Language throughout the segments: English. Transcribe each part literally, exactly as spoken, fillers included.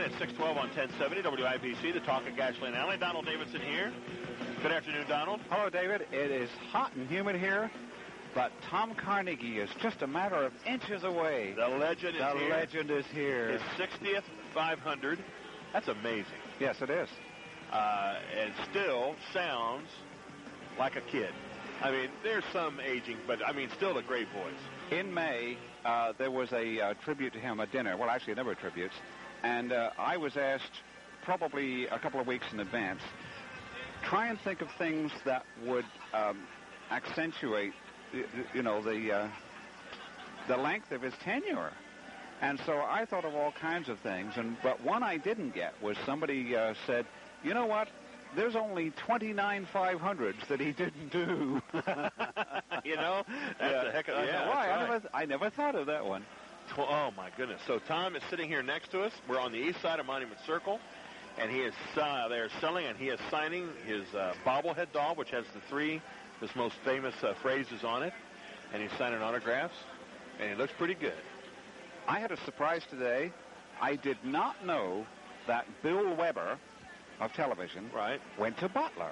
It's six twelve on ten seventy W I B C, the Talk of Gasoline Alley. Donald Davidson here. Good afternoon, Donald. Hello, David. It is hot and humid here, but Tom Carnegie is just a matter of inches away. The legend is the here. The legend is here. His sixtieth five hundred. That's amazing. Yes, it is. Uh, and still sounds like a kid. I mean, there's some aging, but, I mean, still a great voice. In May, uh, there was a uh, tribute to him, a dinner. Well, actually, a number of tributes. And uh, I was asked probably a couple of weeks in advance, try and think of things that would um, accentuate, you know, the uh, the length of his tenure. And so I thought of all kinds of things. And but one I didn't get was somebody uh, said, you know what? There's only twenty-nine five hundreds that he didn't do. You know, that's yeah. a heck of a... Yeah, why? Right. I, never, I never thought of that one. Oh, my goodness. So Tom is sitting here next to us. We're on the east side of Monument Circle, and he is uh, they're selling, and he is signing his uh, bobblehead doll, which has the three, his most famous uh, phrases on it, and he's signing autographs, and it looks pretty good. I had a surprise today. I did not know that Bill Weber of television right. went to Butler.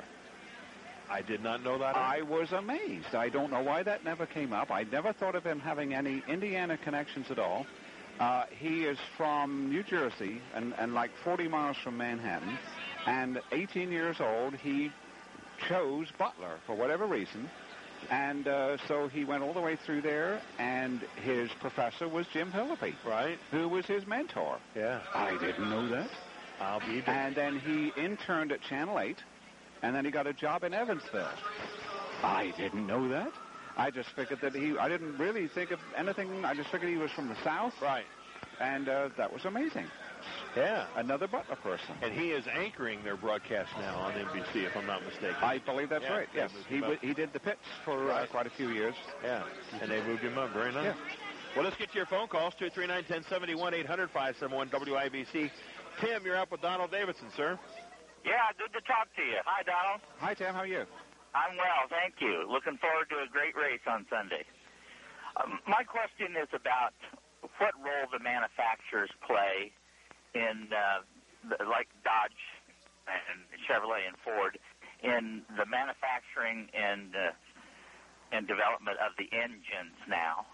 I did not know that. I was amazed. I don't know why that never came up. I never thought of him having any Indiana connections at all. Uh, he is from New Jersey and, and like forty miles from Manhattan. And eighteen years old, he chose Butler for whatever reason. And uh, so he went all the way through there, and his professor was Jim Phillippe. Right. Who was his mentor. Yeah. I didn't know that. I'll be there. And then he interned at Channel eight. And then he got a job in Evansville. I didn't know that. I just figured that he, I didn't really think of anything. I just figured he was from the South. Right. And uh, that was amazing. Yeah. Another Butler person. And he is anchoring their broadcast now on N B C, if I'm not mistaken. I believe that's yeah, right, yes. He w- he did the pits for right. uh, quite a few years. Yeah. And they moved him up. Very nice. Yeah. Well, let's get to your phone calls. two three nine, one oh seven one, eight hundred, five seven one W I B C. Tim, you're up with Donald Davidson, sir. Yeah, good to talk to you. Hi, Donald. Hi, Tim. How are you? I'm well, thank you. Looking forward to a great race on Sunday. Um, my question is about what role the manufacturers play in, uh, the, like Dodge and Chevrolet and Ford, in the manufacturing and uh, and development of the engines now.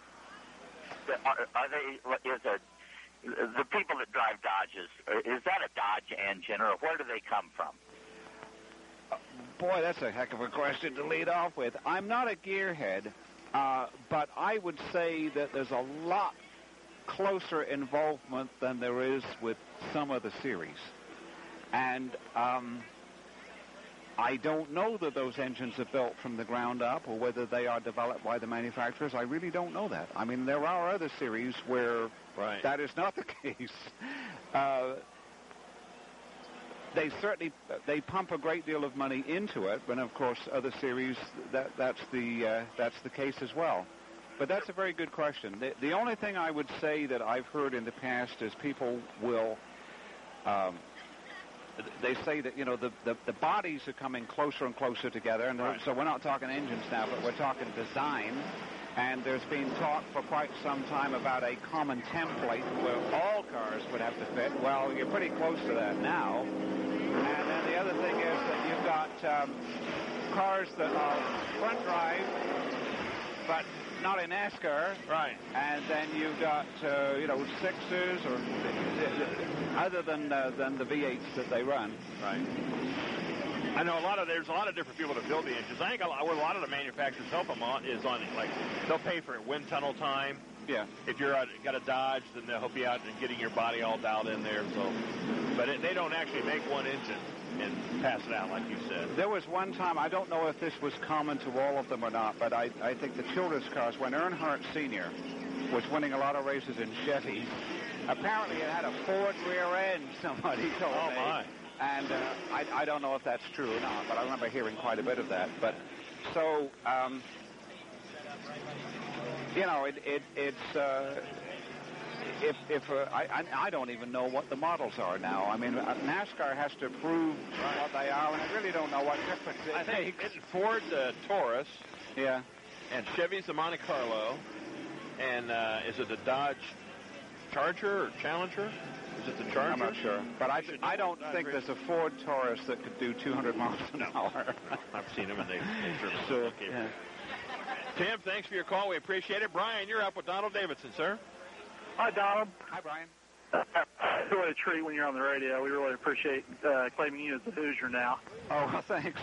Are, are they? Is a The people that drive Dodges, is that a Dodge engine, or where do they come from? Uh, boy, that's a heck of a question to lead off with. I'm not a gearhead, uh, but I would say that there's a lot closer involvement than there is with some of the series. And um, I don't know that those engines are built from the ground up or whether they are developed by the manufacturers. I really don't know that. I mean, there are other series where right. that is not the case. Uh, they certainly they pump a great deal of money into it, but of course, other series that that's the uh, that's the case as well. But that's a very good question. The, the only thing I would say that I've heard in the past is people will. Um, They say that, you know, the, the, the bodies are coming closer and closer together, and right. so we're not talking engines now, but we're talking design. And there's been talk for quite some time about a common template where all cars would have to fit. Well, you're pretty close to that now. And then the other thing is that you've got um, cars that are front drive, but not in NASCAR. Right. And then you've got, uh, you know, sixes or other than uh, than the V eights that they run. Right. I know a lot of there's a lot of different people that build the engines. I think a lot, where a lot of the manufacturers help them on is on like they'll pay for wind tunnel time. Yeah. If you're uh, got a Dodge, then they'll help you out in getting your body all dialed in there. So, but it, they don't actually make one engine and pass it out like you said. There was one time, I don't know if this was common to all of them or not, but I, I think the children's cars, when Earnhardt Senior was winning a lot of races in Chevys, apparently it had a Ford rear end, somebody told oh me. My. And uh, I, I don't know if that's true or not, but I remember hearing quite a bit of that. But so, um, you know, it, it, it's... Uh, If if uh, I I don't even know what the models are now. I mean, uh, NASCAR has to prove right. what they are, and I really don't know what difference it I think makes. It's Ford the Taurus, yeah, and Chevy's the Monte Carlo, and uh, is it the Dodge Charger or Challenger? Is it the Charger? I'm not sure. But I, I don't think there's a Ford Taurus that could do two hundred miles an hour. I've seen them, and they, they certainly So, look okay. yeah. Tim, thanks for your call. We appreciate it. Brian, you're up with Donald Davidson, sir. Hi, Donald. Hi, Brian. It's really a treat when you're on the radio. We really appreciate uh, claiming you as the Hoosier now. Oh, well, thanks.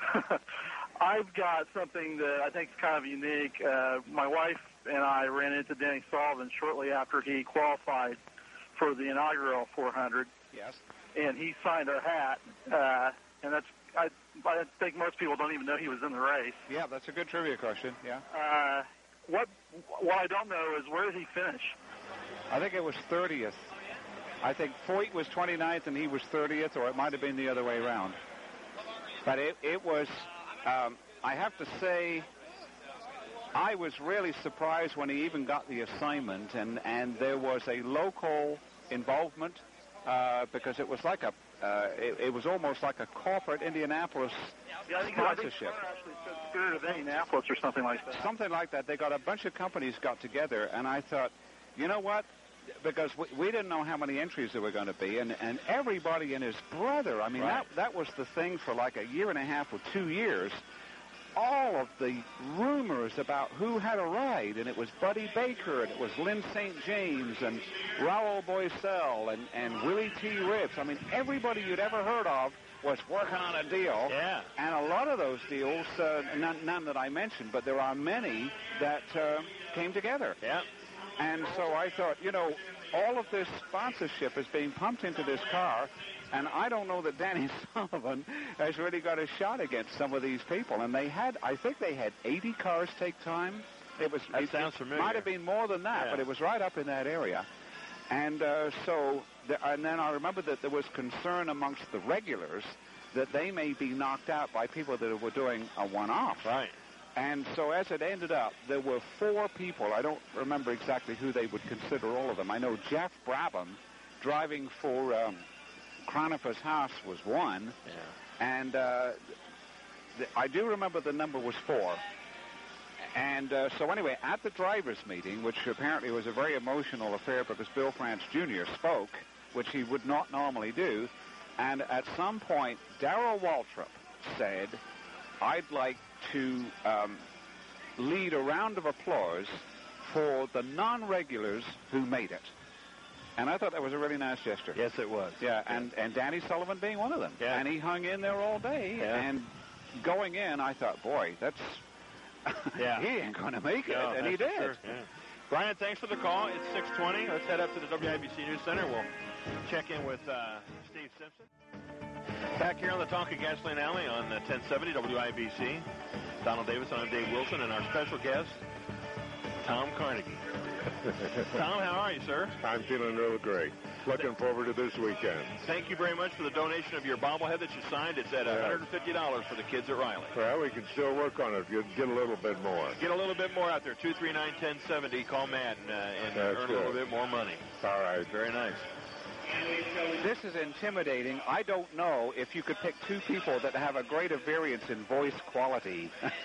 I've got something that I think is kind of unique. Uh, my wife and I ran into Denny Sullivan shortly after he qualified for the inaugural four hundred. Yes. And he signed our hat, uh, and that's I, I think most people don't even know he was in the race. Yeah, that's a good trivia question, yeah. Uh, what what I don't know is where did he finish? I think it was thirtieth. I think Foyt was twenty-ninth and he was thirtieth, or it might have been the other way around. But it, it was, um, I have to say, I was really surprised when he even got the assignment, and, and there was a local involvement uh, because it was like a, uh, it, it was almost like a corporate Indianapolis yeah, I think, sponsorship. I think actually said Spirit of Indianapolis or something like that. Something like that. They got a bunch of companies got together, and I thought, you know what? Because we, we didn't know how many entries there were going to be, and, and everybody and his brother, I mean, right. that, that was the thing for like a year and a half or two years. All of the rumors about who had a ride, and it was Buddy Baker, and it was Lynn Saint James, and Raoul Boisel, and, and Willie T. Rips. I mean, everybody you'd ever heard of was working on a deal. Yeah. And a lot of those deals, uh, none, none that I mentioned, but there are many that uh, came together. Yeah. And so I thought, you know, all of this sponsorship is being pumped into this car, and I don't know that Danny Sullivan has really got a shot against some of these people. And they had, I think they had eighty cars take time. It was. That it, sounds it familiar. might have been more than that, Yeah. but it was right up in that area. And uh, so, the, and then I remember that there was concern amongst the regulars that they may be knocked out by people that were doing a one-off. Right. And so as it ended up, there were four people. I don't remember exactly who they would consider all of them. I know Jeff Brabham, driving for um, Chronifer's House, was one. Yeah. And uh, th- I do remember the number was four. And uh, so anyway, at the drivers' meeting, which apparently was a very emotional affair because Bill France Junior spoke, which he would not normally do, and at some point, Darrell Waltrip said, I'd like to um, lead a round of applause for the non-regulars who made it. And I thought that was a really nice gesture. Yes, it was. Yeah, and, and Danny Sullivan being one of them. Yeah. And he hung in there all day. Yeah. And going in, I thought, boy, that's... Yeah. he ain't going to make it. No, and he that's did. for sure. Yeah. Brian, thanks for the call. It's six twenty. Let's head up to the W I B C News Center. We'll check in with uh, Steve Simpson. Back here on the Talk of Gasoline Alley on uh, ten seventy W I B C. Donald Davidson, I'm Dave Wilson, and our special guest, Tom Carnegie. Tom, how are you, sir? I'm feeling real great. Looking forward to this weekend. Thank you very much for the donation of your bobblehead that you signed. It's at one hundred fifty dollars for the kids at Riley. Well, we can still work on it if you get a little bit more. Get a little bit more out there. two three nine, one oh seven oh. Call Matt and, uh, and That's earn good. a little bit more money. All right. Very nice. This is intimidating. I don't know if you could pick two people that have a greater variance in voice quality.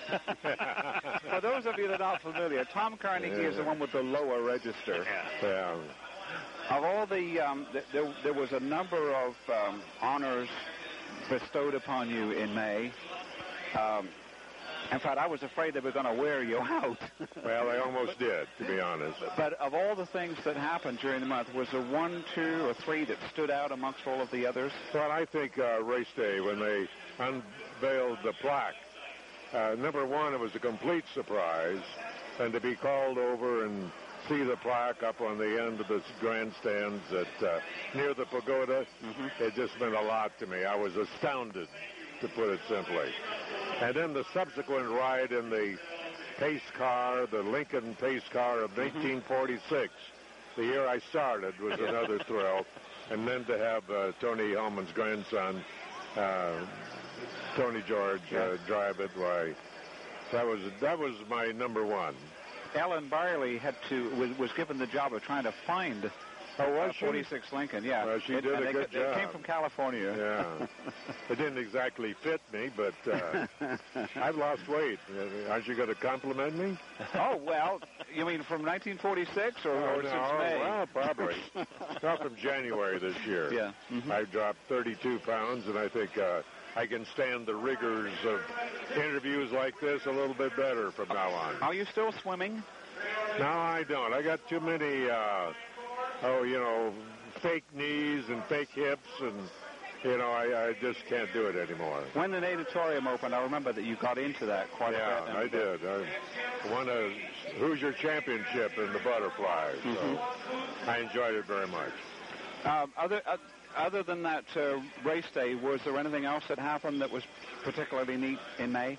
For those of you that are familiar, Tom Carnegie Yeah. is the one with the lower register. Yeah. Of all the, um, th- there, there was a number of um, honors bestowed upon you in May. Um, in fact, I was afraid they were going to wear you out. Well, they almost did, to be honest. But of all the things that happened during the month, was there one, two, or three that stood out amongst all of the others? Well, I think uh, race day, when they unveiled the plaque, uh, number one, it was a complete surprise. And to be called over and see the plaque up on the end of the grandstands at uh, near the pagoda, Mm-hmm. it just meant a lot to me. I was astounded, to put it simply. And then the subsequent ride in the pace car, the Lincoln pace car of nineteen forty-six, the year I started, was another thrill. And then to have uh, Tony Hellman's grandson, uh, Tony George, uh, drive it, why, that was that was my number one. Ellen Barley had to was, was given the job of trying to find Oh, was uh, she? forty-six Lincoln, yeah. Well, she it, did a they, good they job. It came from California. Yeah. It didn't exactly fit me, but uh, I've lost weight. Aren't you going to compliment me? Oh, well, you mean from nineteen forty-six or, Oh, or no, since May? well, probably. Not from January this year. Yeah. Mm-hmm. I've dropped thirty-two pounds, and I think uh, I can stand the rigors of interviews like this a little bit better from now on. Are you still swimming? No, I don't. I got too many, uh, oh, you know, fake knees and fake hips, and, you know, I, I just can't do it anymore. When the natatorium opened, I remember that you got into that quite yeah, a bit. Yeah, I did. I won a Hoosier Championship in the butterfly, so mm-hmm. I enjoyed it very much. Um, other, uh, other than that uh, race day, was there anything else that happened that was particularly neat in May?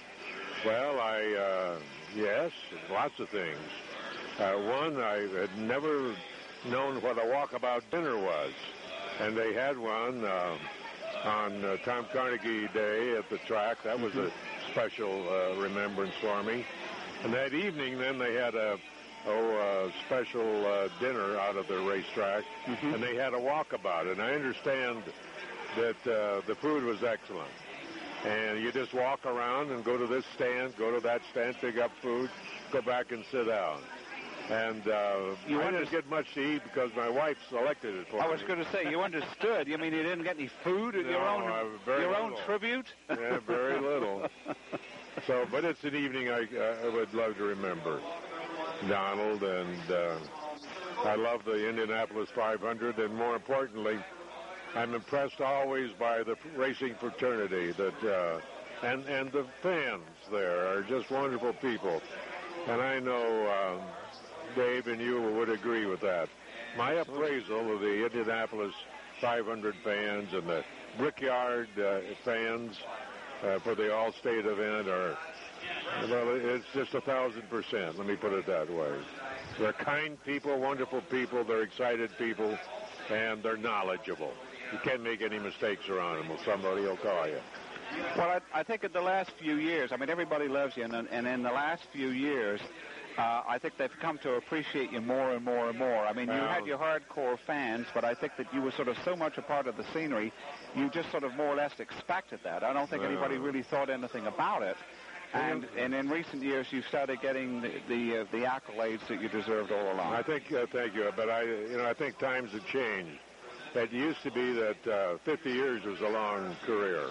Well, I, uh, yes, lots of things. Uh, one, I had never known what a walkabout dinner was. And they had one uh, on uh, Tom Carnegie Day at the track. That was a special uh, remembrance for me. And that evening, then, they had a oh, uh, special uh, dinner out of the racetrack, mm-hmm. and they had a walkabout. And I understand that uh, the food was excellent. And you just walk around and go to this stand, go to that stand, pick up food, go back and sit down. And uh, you I didn't get much to eat because my wife selected it for me. I was going to say, you understood. You mean you didn't get any food at no, your own uh, very your little. own tribute? Yeah, very little. So, but it's an evening I, I would love to remember. Donald, and uh, I love the Indianapolis five hundred, and more importantly, I'm impressed always by the racing fraternity that uh, and and the fans there are just wonderful people, and I know um, Dave and you would agree with that. My appraisal of the Indianapolis five hundred fans and the Brickyard uh, fans uh, for the All-State event are, well, it's just a thousand percent. Let me put it that way. They're kind people, wonderful people. They're excited people, and they're knowledgeable. You can't make any mistakes around them, or somebody will call you. Well, I, I think in the last few years, I mean, everybody loves you, and, and in the last few years, uh, I think they've come to appreciate you more and more and more. I mean, you well, had your hardcore fans, but I think that you were sort of so much a part of the scenery, you just sort of more or less expected that. I don't think well, anybody really thought anything about it. And, and in recent years, you started getting the the, uh, the accolades that you deserved all along. I think, uh, thank you, but I, you know, I think times have changed. It used to be that uh, fifty years was a long career.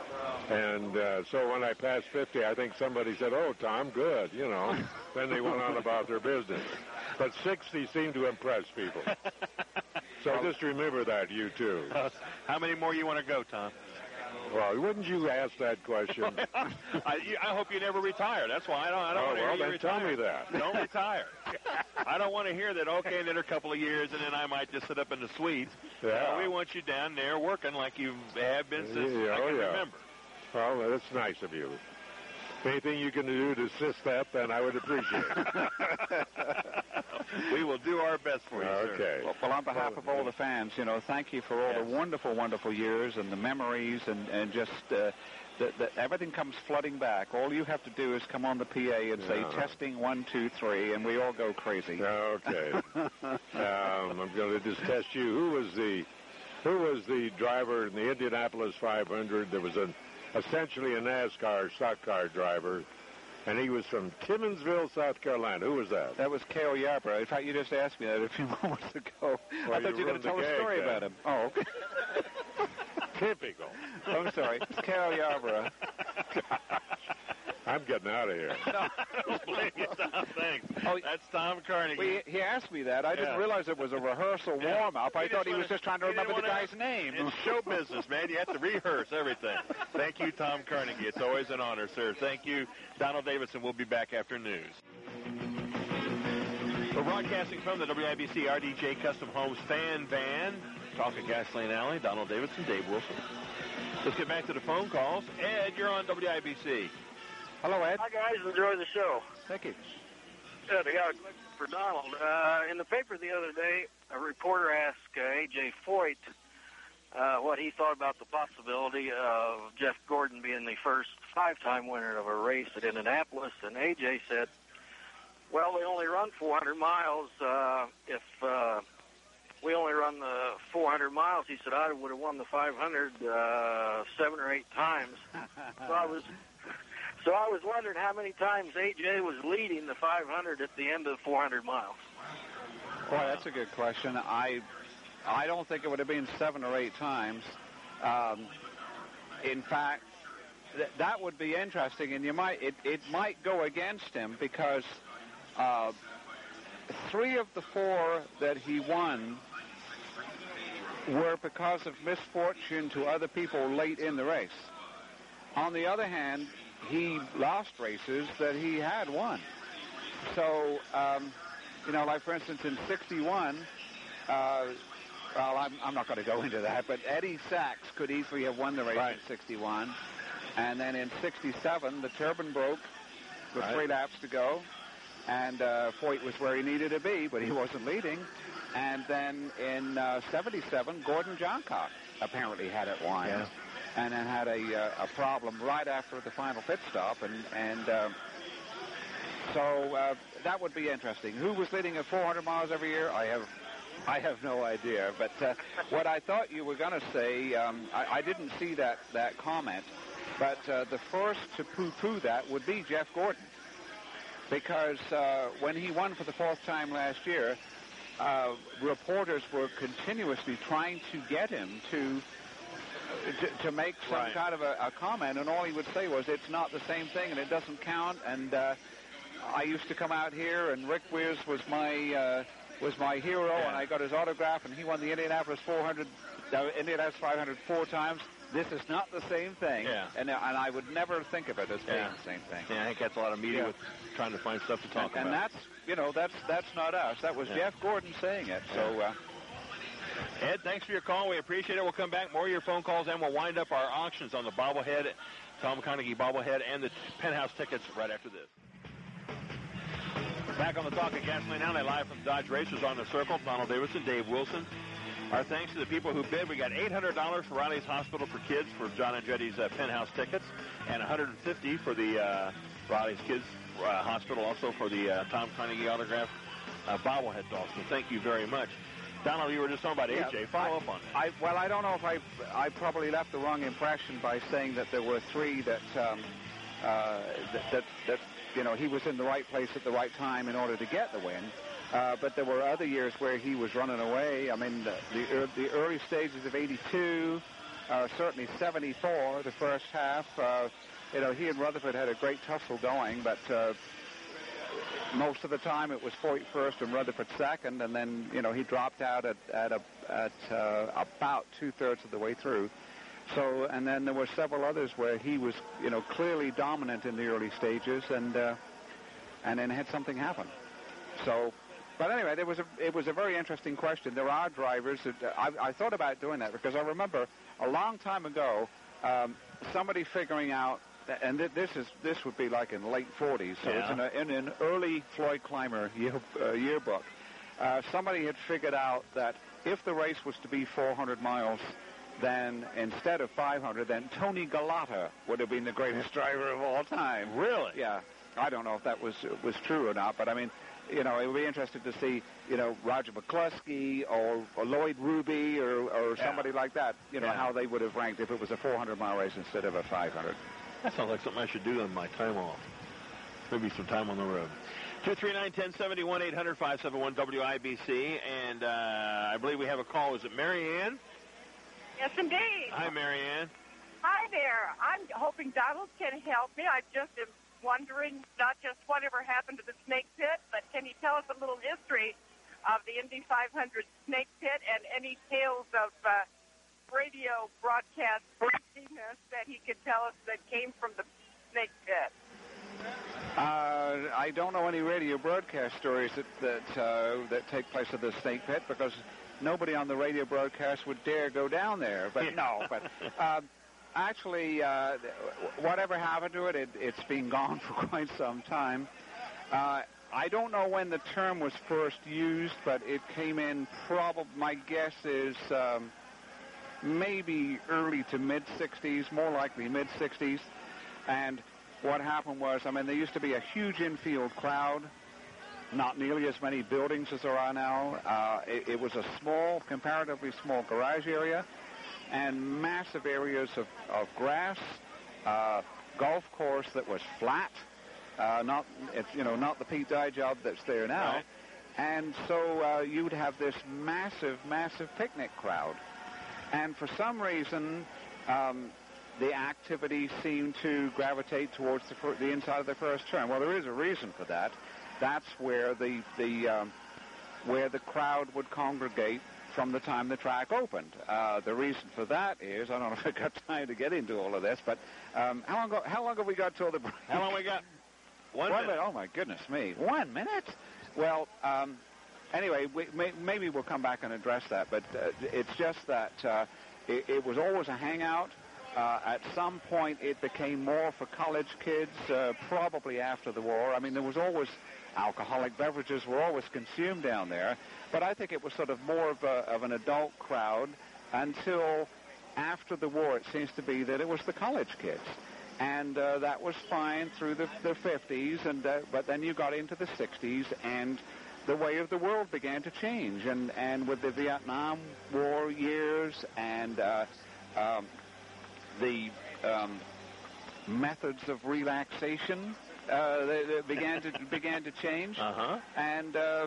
And uh, so when I passed fifty, I think somebody said, oh, Tom, good, you know. Then they went on about their business. But sixty seemed to impress people. So just remember that, you too. Uh, how many more you want to go, Tom? Well, wouldn't you ask that question? I, I hope you never retire. That's why I don't. I don't oh, want to well, hear you then retire. tell me that. Don't retire. I don't want to hear that. Okay, another a couple of years, and then I might just sit up in the suite. Yeah. Uh, we want you down there working like you have been since yeah, I can oh, yeah. remember. Well, that's nice of you. Anything you can do to assist that, then I would appreciate it. We will do our best for you, okay. sir. Well, well, on behalf of all the fans, you know, thank you for all yes. the wonderful, wonderful years and the memories and, and just uh, the, the, everything comes flooding back. All you have to do is come on the P A and say, no. testing one, two, three, and we all go crazy. Okay. um, I'm going to just test you. Who was the who was the driver in the Indianapolis five hundred? There was an essentially a NASCAR stock car driver, and he was from Timmonsville, South Carolina. Who was that? That was Cale Yarborough. In fact, you just asked me that a few moments ago. Well, I thought you were going to tell a story then. about him. Oh, okay. Typical. I'm sorry. It's Cale Yarborough. I'm getting out of here. No, I don't blame you, Tom. Thanks. Oh, that's Tom Carnegie. Well, he, he asked me that. I didn't yeah. realize it was a rehearsal yeah. warm-up. I he thought he was wanna, just trying to remember the guy's to, name. It's show business, man. You have to rehearse everything. Thank you, Tom Carnegie. It's always an honor, sir. Thank you, Donald Davidson. We'll be back after news. We're broadcasting from the W I B C R D J Custom Homes Fan Van. Talking Gasoline Alley. Donald Davidson, Dave Wilson. Let's get back to the phone calls. Ed, you're on W I B C. Hello, Ed. Hi, guys. Enjoy the show. Thank you. Good. I got a question for Donald. Uh, in the paper the other day, a reporter asked uh, A J Foyt uh, what he thought about the possibility of Jeff Gordon being the first five-time winner of a race at Indianapolis, and A J said, well, they only run four hundred miles. Uh, if uh, run the four hundred miles, he said I would have won the five hundred uh, seven or eight times. so I was, so I was wondering how many times A J was leading the five hundred at the end of the four hundred miles. Boy, that's a good question. I, I don't think it would have been seven or eight times. Um, in fact, th- that would be interesting, and you might it, it might go against him because uh, three of the four that he won were because of misfortune to other people late in the race. On the other hand, he lost races that he had won. So, um, you know, like for instance in sixty-one, uh, well, I'm, I'm not going to go into that, but Eddie Sachs could easily have won the race right. in sixty-one. And then in sixty-seven, the turbine broke with right. three laps to go. And uh, Foyt was where he needed to be, but he wasn't leading. And then in uh, seventy-seven, Gordon Johncock apparently had it won. Yeah. And then had a, uh, a problem right after the final pit stop. And, and uh, so uh, that would be interesting. Who was leading at four hundred miles every year? I have I have no idea. But uh, what I thought you were going to say, um, I, I didn't see that, that comment, but uh, the first to poo-poo that would be Jeff Gordon. Because uh, when he won for the fourth time last year, uh, reporters were continuously trying to get him to to, to make some right. kind of a, a comment, and all he would say was, it's not the same thing, and it doesn't count, and uh, I used to come out here, and Rick Weirs was my uh, was my hero, yeah. and I got his autograph, and he won the Indianapolis four hundred, uh, Indianapolis five hundred four times. This is not the same thing, yeah. and, and I would never think of it as being yeah. the same thing. Yeah, I think that's a lot of media Yeah. with trying to find stuff to talk and, about. And that's, you know, that's that's not us. That was Yeah. Jeff Gordon saying it. So, uh, Ed, thanks for your call. We appreciate it. We'll come back, more of your phone calls, and we'll wind up our auctions on the bobblehead, Tom Carnegie bobblehead, and the Penthouse tickets right after this. Back on the Talk of Gasoline Alley, live from Dodge Racers on the Circle. Donald Davidson, Dave Wilson. Our thanks to the people who bid. We got eight hundred dollars for Riley's Hospital for Kids for John Andretti's uh, Penthouse tickets, and one hundred fifty dollars for the uh, Riley's Kids uh, Hospital, also for the uh, Tom Carnegie autograph uh, bobblehead doll. So thank you very much. Donald, you were just talking about yeah, A J. Follow I, up on that. I, well, I don't know if I I probably left the wrong impression by saying that there were three that um, uh, that, that that you know he was in the right place at the right time in order to get the win. Uh, but there were other years where he was running away. I mean, the the, the early stages of eighty-two, uh, certainly seventy-four, the first half. Uh, you know, he and Rutherford had a great tussle going, but uh, most of the time it was Foyt first and Rutherford second, and then you know he dropped out at at, a, at uh, about two-thirds of the way through. So, and then there were several others where he was, you know, clearly dominant in the early stages, and uh, and then had something happen. So. But anyway, there was a, it was a very interesting question. There are drivers that uh, I, I thought about doing that because I remember a long time ago um, somebody figuring out, and th- this is this would be like in the late forties, so yeah. it's in, a, in an early Floyd Clymer year, uh, yearbook. Uh, somebody had figured out that if the race was to be four hundred miles, then instead of five hundred, then Tony Galata would have been the greatest driver of all time. Really? Yeah. I don't know if that was was true or not, but I mean, you know, it would be interesting to see, you know, Roger McCluskey or, or Lloyd Ruby or, or somebody yeah. like that, you know, yeah. how they would have ranked if it was a four hundred mile race instead of a five hundred. That sounds like something I should do on my time off. Maybe some time on the road. two three nine, one oh seven one, eight hundred, five seven one, W I B C. And uh, I believe we have a call. Is it Mary Ann? Yes, indeed. Hi, Mary Ann. Hi there. I'm hoping Donald can help me. I just am wondering not just whatever happened to the snake pit, but can you tell us a little history of the Indy five hundred snake pit and any tales of uh, radio broadcast breakiness that he could tell us that came from the snake pit? Uh, I don't know any radio broadcast stories that that, uh, that take place at the snake pit because nobody on the radio broadcast would dare go down there. But no, but uh, actually, uh, whatever happened to it, it, it's been gone for quite some time. Uh, I don't know when the term was first used, but it came in probably, my guess is um, maybe early to mid-sixties, more likely mid-sixties. And what happened was, I mean, there used to be a huge infield crowd, not nearly as many buildings as there are now. Uh, it, it was a small, comparatively small garage area, and massive areas of, of grass, uh, golf course that was flat, uh, not it's, you know not the Pete Dye job that's there now, right. And so uh, you'd have this massive, massive picnic crowd, and for some reason. Um, the activity seemed to gravitate towards the, fir- the inside of the first turn. Well, there is a reason for that. That's where the the um, where the crowd would congregate from the time the track opened. Uh, the reason for that is, I don't know if I've got time to get into all of this, but um, how long go, how long have we got till the break? How long we got? One, One minute. minute. Oh my goodness me! One minute. Well, um, anyway, we, may, maybe we'll come back and address that. But uh, it's just that uh, it, it was always a hangout. Uh, at some point, it became more for college kids, uh, probably after the war. I mean, there was always alcoholic beverages were always consumed down there, but I think it was sort of more of, a, of an adult crowd until after the war. It seems to be that it was the college kids, and uh, that was fine through the, the fifties, and uh, but then you got into the sixties, and the way of the world began to change, and, and with the Vietnam War years and uh, um, the um, methods of relaxation uh, they, they began to began to change, uh-huh. and uh,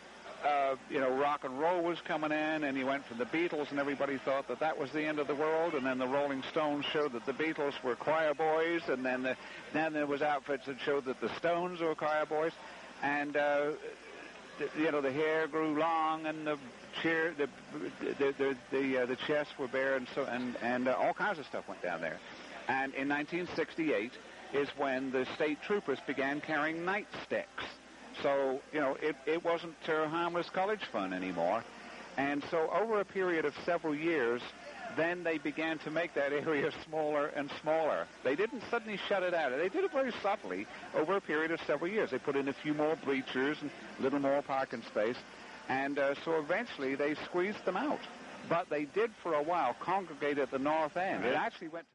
uh, you know rock and roll was coming in, and you went from the Beatles, and everybody thought that that was the end of the world, and then the Rolling Stones showed that the Beatles were choir boys, and then the, then there was outfits that showed that the Stones were choir boys, and uh, the, you know the hair grew long, and the cheer, the the the the, uh, the chests were bare, and so and and uh, all kinds of stuff went down there. And in nineteen sixty-eight is when the state troopers began carrying nightsticks. So you know it it wasn't uh, harmless college fun anymore. And so over a period of several years, then they began to make that area smaller and smaller. They didn't suddenly shut it out. They did it very subtly over a period of several years. They put in a few more bleachers and a little more parking space. And uh, so eventually they squeezed them out. But they did for a while congregate at the north end. It actually went